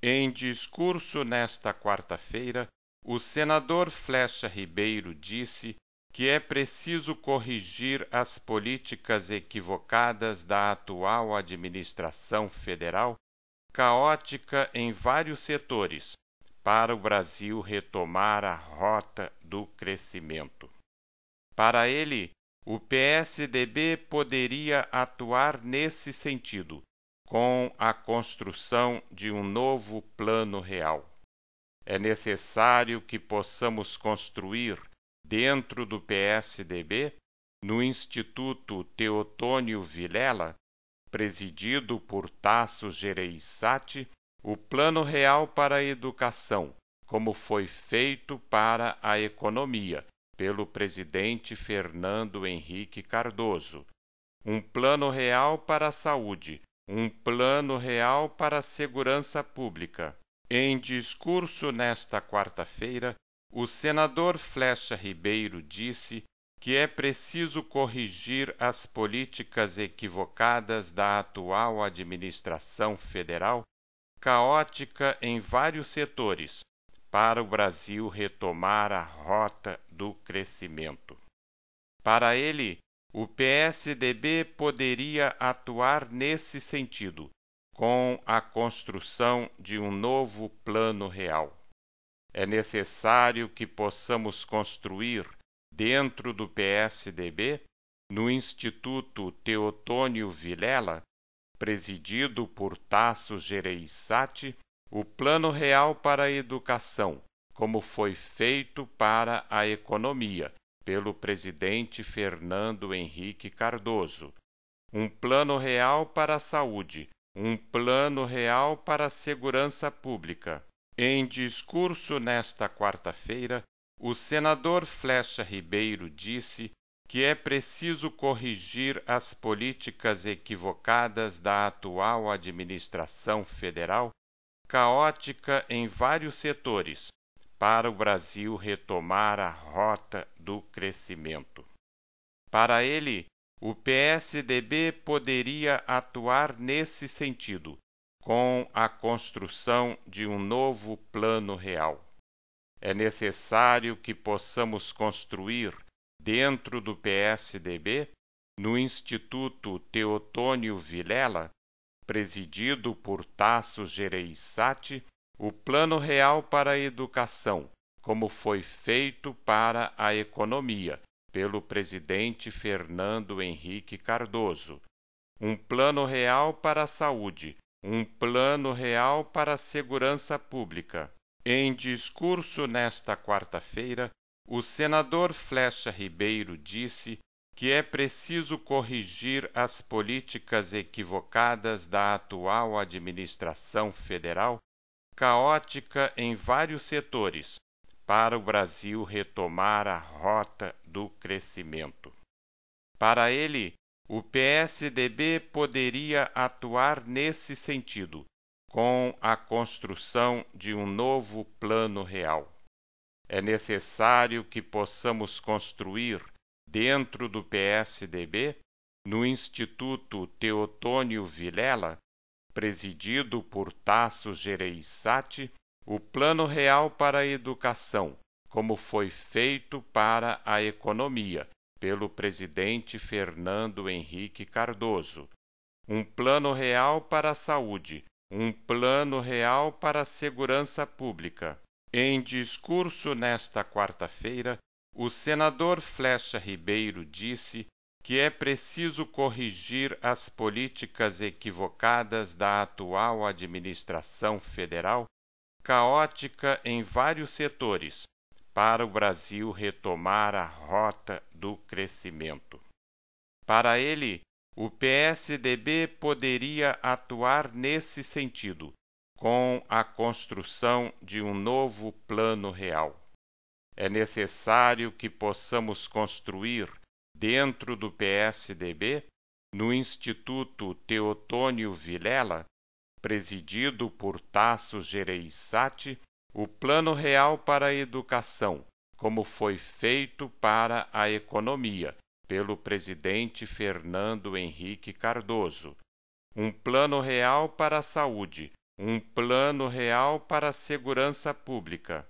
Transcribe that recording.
Em discurso nesta quarta-feira, o senador Flexa Ribeiro disse que é preciso corrigir as políticas equivocadas da atual administração federal, caótica em vários setores, para o Brasil retomar a rota do crescimento. Para ele, o PSDB poderia atuar nesse sentido, com a construção de um novo plano real. É necessário que possamos construir, dentro do PSDB, no Instituto Teotônio Vilela, presidido por Tasso Gereissati, o Plano Real para a Educação, como foi feito para a economia, pelo presidente Fernando Henrique Cardoso, um Plano Real para a Saúde, um Plano Real para a Segurança Pública. Em discurso nesta quarta-feira, o senador Flexa Ribeiro disse que é preciso corrigir as políticas equivocadas da atual administração federal, caótica em vários setores, para o Brasil retomar a rota do crescimento. Para ele, o PSDB poderia atuar nesse sentido, com a construção de um novo plano real. É necessário que possamos construir, dentro do PSDB, no Instituto Teotônio Vilela, presidido por Tasso Gereissati, o Plano Real para a Educação, como foi feito para a economia, pelo presidente Fernando Henrique Cardoso, um Plano Real para a Saúde, um Plano Real para a Segurança Pública. Em discurso nesta quarta-feira, o senador Flexa Ribeiro disse que é preciso corrigir as políticas equivocadas da atual administração federal, caótica em vários setores, para o Brasil retomar a rota do crescimento. Para ele, o PSDB poderia atuar nesse sentido, com a construção de um novo plano real. É necessário que possamos construir, dentro do PSDB, no Instituto Teotônio Vilela, presidido por Tasso Gereissati, o Plano Real para a Educação, como foi feito para a economia, pelo presidente Fernando Henrique Cardoso, um Plano Real para a Saúde, um Plano Real para a Segurança Pública. Em discurso nesta quarta-feira, o senador Flexa Ribeiro disse que é preciso corrigir as políticas equivocadas da atual administração federal, caótica em vários setores, para o Brasil retomar a rota do crescimento. Para ele, o PSDB poderia atuar nesse sentido, com a construção de um novo plano real. É necessário que possamos construir, dentro do PSDB, no Instituto Teotônio Vilela, presidido por Tasso Gereissati, o Plano Real para a Educação, como foi feito para a economia, pelo presidente Fernando Henrique Cardoso, um Plano Real para a Saúde, um Plano Real para a Segurança Pública. Em discurso nesta quarta-feira, o senador Flexa Ribeiro disse que é preciso corrigir as políticas equivocadas da atual administração federal, caótica em vários setores, para o Brasil retomar a rota do crescimento. Para ele, o PSDB poderia atuar nesse sentido, com a construção de um novo plano real. É necessário que possamos construir, dentro do PSDB, no Instituto Teotônio Vilela, presidido por Tasso Gereissati, o Plano Real para a Educação, como foi feito para a economia, pelo presidente Fernando Henrique Cardoso, um Plano Real para a Saúde, um plano real para a segurança pública.